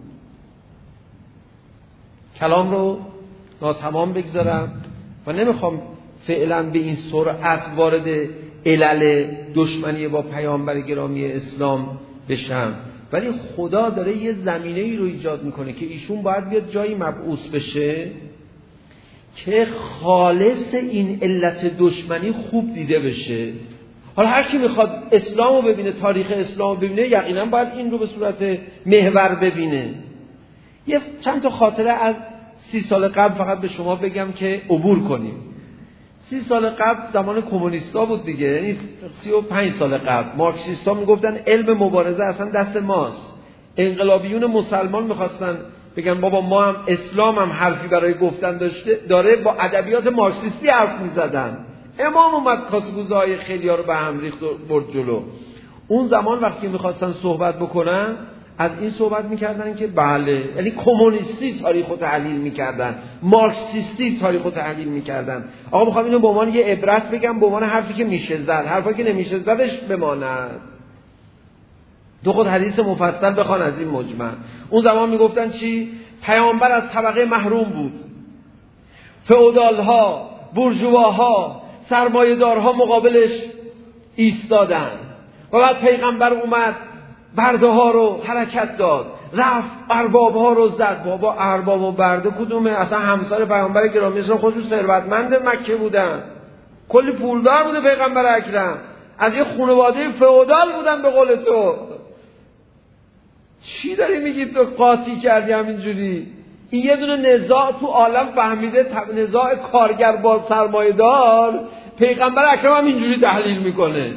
کلام رو ناتمام بگذارم و نمیخوام فعلا به این سرعت وارد علل دشمنی با پیامبر گرامی اسلام بشم، ولی خدا داره یه زمینه ای رو ایجاد میکنه که ایشون باید بیاد جایی مبعوث بشه که خالص این علت دشمنی خوب دیده بشه. حالا هر کی میخواد اسلام رو ببینه، تاریخ اسلام رو ببینه، یقینا باید این رو به صورت محور ببینه. یه چند تا خاطره از سی سال قبل فقط به شما بگم که عبور کنیم. سی سال قبل زمان کمونیستا بود دیگه، یعنی سی و پنج سال قبل مارکسیستا میگفتن علم مبارزه اصلا دست ماست. انقلابیون مسلمان میخواستن بگن بابا ما هم اسلام هم حرفی برای گفتن داشته داره، با ادبیات مارکسیستی حرف میزدن. امام اومد کاسگوزهای خیلی ها رو به هم ریخت و برد جلو. اون زمان وقتی میخواستن صحبت بکنن از این صحبت میکردن که بله، یعنی کمونیستی تاریخ رو تحلیل میکردن، مارکسیستی تاریخ رو تحلیل میکردن. آقا میخوام اینو به عنوان یه عبرت بگم، به عنوان حرفی که میشه زد، حرفی که نمیشه زدش بماند. دو خود حدیث مفصل بخوان از این مجمل. اون زمان میگفتن چی؟ پیامبر از طبقه محروم بود، فئودالها، بورژواها، سرمایه‌دارها مقابلش ایستادن و بعد پیغمبر اومد برده ها رو حرکت داد، رفت ارباب ها رو زد. بابا ارباب و برده کدومه؟ اصلا همسر پیغمبر گرامی اسلام خودشون ثروتمند مکه بودن، کلی پولدار بوده پیغمبر اکرم، از یه خانواده فئودال بودن به قول تو. چی داری میگی تو قاطی کردی همینجوری؟ این یه دونه نزاع تو عالم فهمیده، نزاع کارگر با سرمایه‌دار، پیغمبر اکرم هم اینجوری تحلیل میکنه.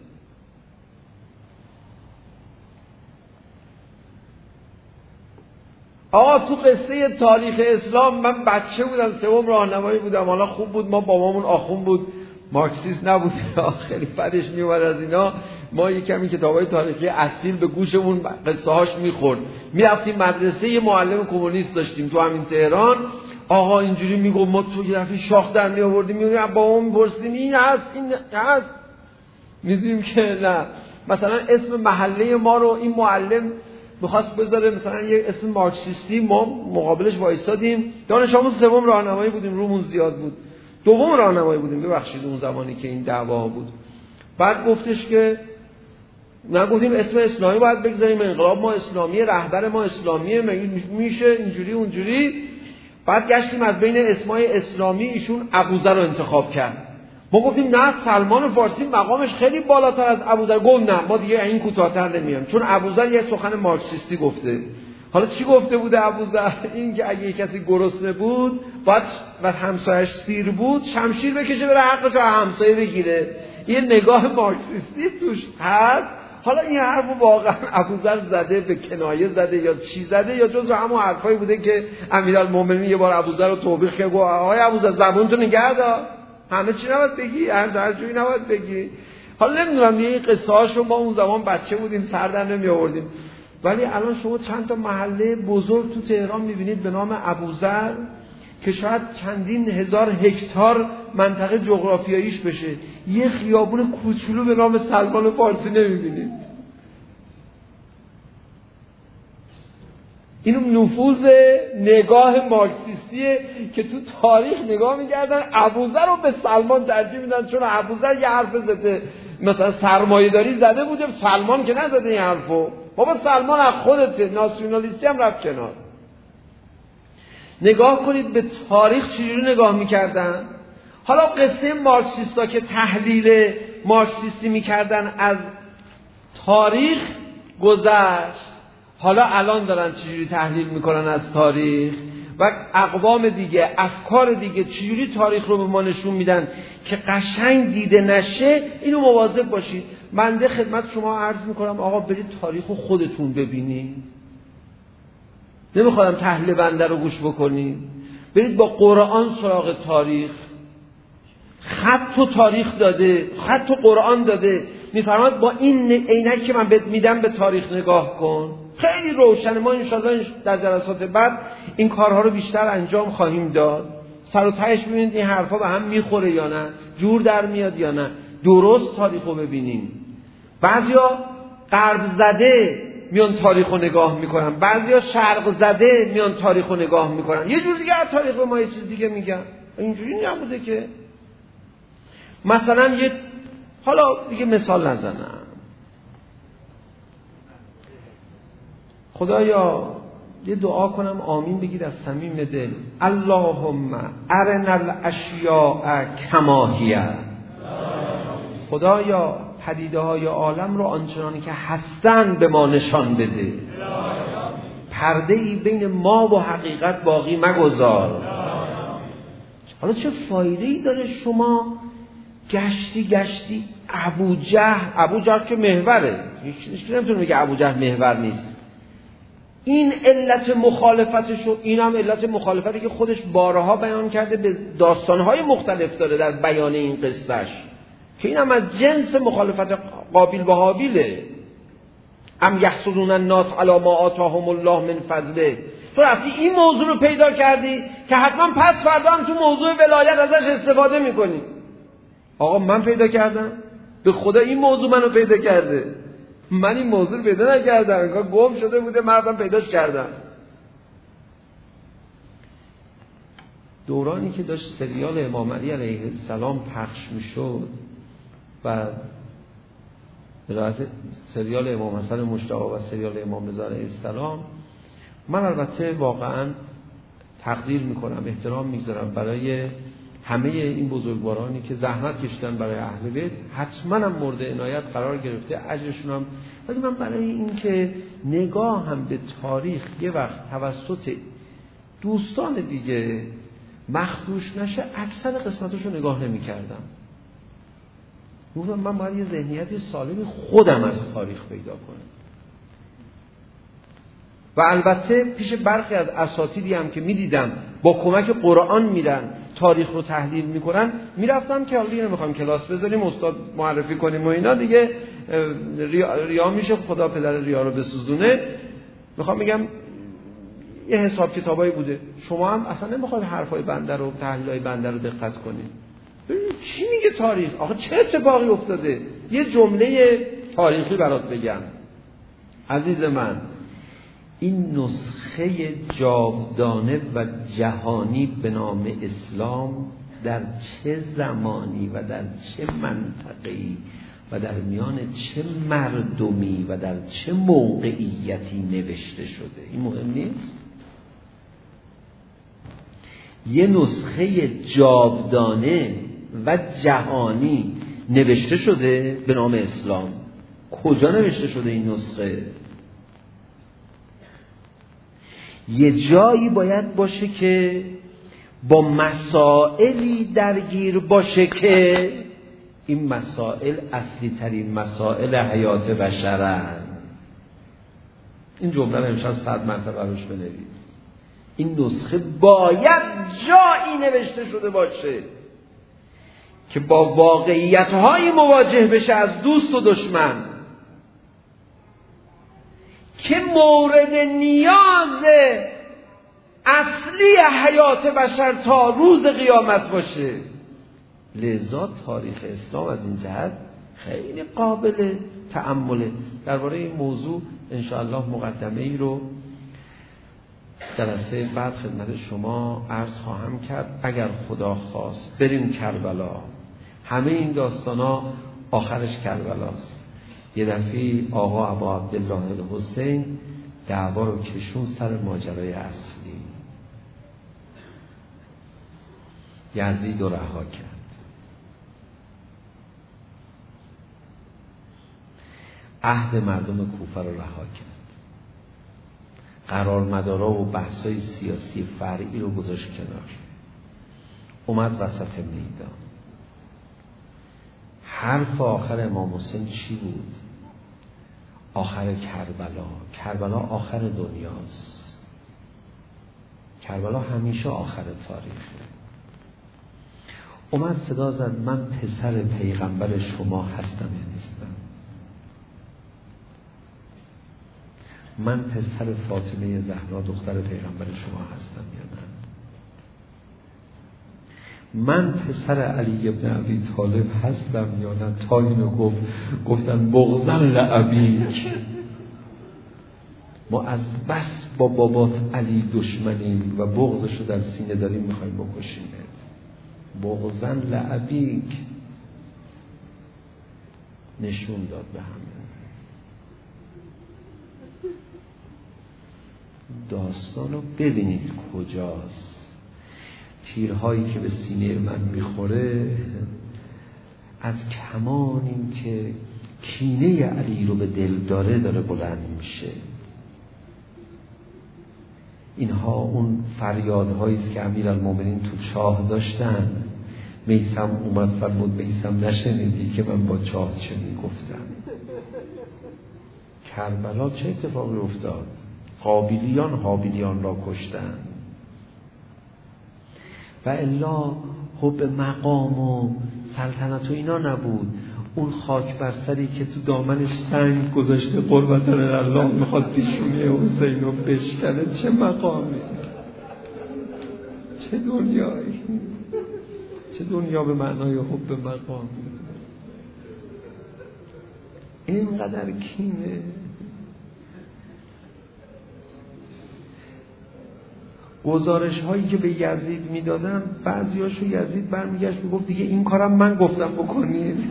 آقا تو قصه تاریخ اسلام من بچه بودم، سوم راهنمایی بودم، حالا خوب بود ما بابامون آخون بود، مارکسیست نبود، خیلی بدش میومد از اینا. ما یه کمی کتابای تاریخی اصیل به گوشمون قصه هاش میخورد. میرفتیم مدرسه، یه معلم کمونیست داشتیم تو همین تهران. آقا اینجوری میگفت ما تو یه دفعه شاخ در می آوردیم، میگفتیم بابامون میپرسیدیم این هست این هست، میدونیم که نه. مثلا اسم محله ما رو این معلم می‌خواست بذاره مثلا یه اسم مارکسیستی، ما مقابلش وایسادیم. دانش آموز سوم راهنمایی بودیم، رومون زیاد بود، دوم راهنمایی بودیم ببخشید اون زمانی که این دعوا بود. بعد گفتش که نه، گفتیم اسم اسلامی باید بگذاریم، انقلاب ما اسلامیه، رهبر ما اسلامیه، میشه اینجوری اونجوری. بعد گشتیم از بین اسمای اسلامی ایشون ابوذر رو انتخاب کرد. ما گفتیم نه، سلمان فارسی مقامش خیلی بالاتر از ابوذر. گفت نه، ما دیگه این کوتاه‌تر نمیام، چون ابوذر یه سخن مارکسیستی گفته. حالا چی گفته بوده ابوذر؟ این که اگه کسی گرسنه بود باید و همسایش سیر بود شمشیر بکشه بره حقش رو همسایه بگیره. یه نگاه مارکسیستی توش هست. حالا این حرفو واقعا ابوذر زده، به کنایه زده یا چی زده، یا جزو همون حرفایی بوده که امیرالمومنین یه بار ابوذر رو توبیخ کرد، گفت آقای ابوذر زبونتو نگه دار، همه چی نباید بگی، هر جوری نباید بگی. حالا نمیدونم دیگه این قصه هاشو ما اون زمان بچه بودیم سر در نمی آوردیم، ولی الان شما چند تا محله بزرگ تو تهران میبینید به نام ابوذر که شاید چندین هزار هکتار منطقه جغرافیاییش بشه، یه خیابون کوچولو به نام سلمان فارسی نمیبینید. اینو نفوذ نگاه مارکسیستیه که تو تاریخ نگاه می‌کردن ابوذر رو به سلمان ترجیح میدن، چون ابوذر یه حرف زده، مثلا سرمایه‌داری زده بوده، سلمان که نزده این حرفو. بابا سلمان از خودته، ناسیونالیستی هم رفت کنار. نگاه کنید به تاریخ چجوری نگاه می‌کردن. حالا قصه مارکسیستا که تحلیل مارکسیستی می‌کردن از تاریخ، گذشت، حالا الان دارن چجوری تحلیل میکنن از تاریخ و اقوام دیگه، افکار دیگه چجوری تاریخ رو به ما نشون میدن که قشنگ دیده نشه. اینو مواظب باشید. بنده خدمت شما عرض میکنم آقا برید تاریخ رو خودتون ببینید، نمیخوام تحلیل بنده رو گوش بکنید. برید با قرآن سراغ تاریخ. خط و تاریخ داده، خط و قرآن داده، میفرماید با این عینکی که من بهت میدم به تاریخ نگاه کن. خیلی روشنه. ما انشاءالله در جلسات بعد این کارها رو بیشتر انجام خواهیم داد. سر و تهش ببینید این حرفا به هم میخوره یا نه، جور در میاد یا نه. درست تاریخ رو ببینیم. بعضیا غرب زده میان تاریخ رو نگاه میکنن، بعضیا شرق زده میان تاریخ رو نگاه میکنن، یه جور دیگه از تاریخ به ما یه چیز دیگه میگن. اینجوری نبوده که. مثلا یه حالا دیگه مثال نزنم، خدایا یه دعا کنم آمین بگید از صمیم دل. اللهم ارنا الاشیاء کما هی. خدایا پدیده های عالم رو آنچنانی که هستن به ما نشان بده. پرده ای بین ما و حقیقت باقی مگذار. حالا چه فایده ای داره شما گشتی گشتی ابوجهل، ابوجهل که محوره، هیچ نمیتونه بگه ابوجهل محور نیست. این علت مخالفتشو، این هم علت مخالفتی که خودش بارها بیان کرده، به داستانهای مختلف داره در بیان این قصهش، که این هم از جنس مخالفت قابیل با هابیله. ام یحسدون الناس علی ما آتاهم الله من فضله. تو رفتی این موضوع رو پیدا کردی که حتما پس فردا هم تو موضوع ولایت ازش استفاده میکنی. آقا من پیدا کردم؟ به خدا این موضوع منو پیدا کرده. من این موضوع پیدا نکردم، انگار گم شده بوده، مردم پیداش کردم. دورانی که داشت سریال امام علی علیه السلام پخش میشد و روایت سریال امام حسن مجتبی و سریال امام رضا علیه السلام، من البته واقعا تقدیر میکنم، احترام میگذارم برای همه این بزرگوارانی که زحمت کشیدن برای اهل بیت، حتما هم مورد عنایت قرار گرفته، اجرشون هم. ولی من برای این که نگاه هم به تاریخ یه وقت توسط دوستان دیگه مخدوش نشه، اکثر قسمتاشو نگاه نمی کردم. گفتم من باید یه ذهنیتی سالمی خودم از تاریخ پیدا کنم. و البته پیش برخی از اساتیدی هم که میدیدم با کمک قرآن میرن تاریخ رو تحلیل میکنن، میرفتم که حالا نمیخوام کلاس بذاریم استاد معرفی کنیم و اینا دیگه ریا, ریا میشه، خدا پدر ریا رو بسوزونه. میخوام بگم یه حساب کتابایی بوده، شما هم اصلا نمیخواد حرفای بنده رو، تحلیلای بنده رو دقت کنید. ببینید چی میگه تاریخ، آخه چه اتفاقی افتاده. یه جمله تاریخی برات بگم عزیز من، این نسخه جاودانه و جهانی به نام اسلام در چه زمانی و در چه منطقه‌ای و در میان چه مردمی و در چه موقعیتی نوشته شده، این مهم نیست؟ یه نسخه جاودانه و جهانی نوشته شده به نام اسلام. کجا نوشته شده این نسخه؟ یه جایی باید باشه که با مسائلی درگیر باشه که این مسائل اصلی ترین مسائل حیات بشرن. این جمله رو امشب صد مرتبه براش بنویس. این نسخه باید جایی نوشته شده باشه که با واقعیت‌های مواجه بشه از دوست و دشمن، که مورد نیاز اصلی حیات بشر تا روز قیامت باشه. لذا تاریخ اسلام از این جهت خیلی قابل تأمله. درباره این موضوع انشاءالله مقدمه ای رو جلسه بعد خدمت شما عرض خواهم کرد اگر خدا خواست. بریم کربلا. همه این داستانا آخرش کربلاست. یه دفعه آقا ابا عبدالله الحسین دعوا رو کشون سر ماجرای اصلی، یزید رو رها کرد. عهد مردم کوفه رو رها کرد، قرارمدارا و بحثای سیاسی فرعی رو گذاشت کنار، اومد وسط میدان. حرف آخر امام حسین چی بود؟ آخر کربلا. کربلا آخر دنیاست. کربلا همیشه آخر تاریخه. اومد صدا زد من پسر پیغمبر شما هستم یا نیستم؟ من پسر فاطمه زهرا دختر پیغمبر شما هستم یا نه؟ من پسر علی ابن ابی طالب هستم یا نه؟ تا اینو گفت گفتن بغضاً لابیک، ما از بس با بابات علی دشمنیم و بغضشو در سینه داریم میخوایم بکشیمت. بغضاً لابیک نشون داد به همه. داستان رو ببینید کجاست. تیرهایی که به سینه من میخوره از کمان این که کینه علی رو به دل داره داره بلند میشه. اینها اون فریادهایی است که امیرالمومنین تو چاه داشتن. میثم اومد فرمود میثم نشنیدی که من با چاه چه میگفتم؟ کربلا چه اتفاقی افتاد؟ قابیلیان حابیلیان را کشتن و الا حب مقام و سلطنت و اینا نبود. اون خاک بر سری که تو دامنش سنگ گذاشته قربت الله میخواد پیشونی حسین رو بشکنه، چه مقامی، چه دنیایی، چه دنیا به معنای حب مقام. اینقدر کینه. گزارش هایی که به یزید میدادن بعضیاشو یزید برمیگشت میگفت دیگه این کارم من گفتم بکنید.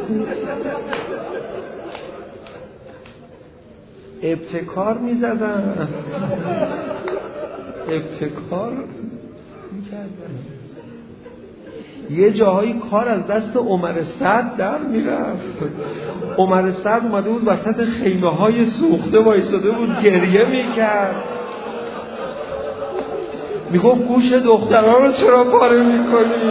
ابتکار میزدن، ابتکار میکردن. یه جاهایی کار از دست عمر سعد در میرفت. عمر سعد اومده بود وسط خیمه های سوخته وایساده بود گریه میکرد، میگفت گوش دخترها رو چرا پاره میکنی؟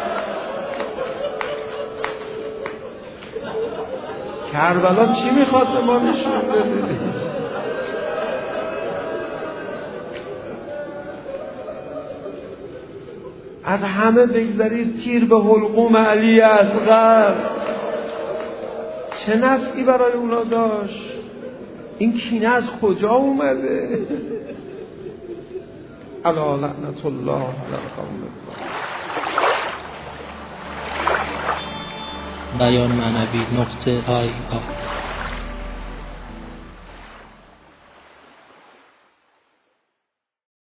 کربلا چی میخواد به ما نشون بده؟ از همه بگذارید تیر به حلقوم علی اصغر چه نفعی برای اونا داشت؟ این کینه از کجا اومده؟ الا لعنت الله علی القوم. بیان معنوی نقطه آی آی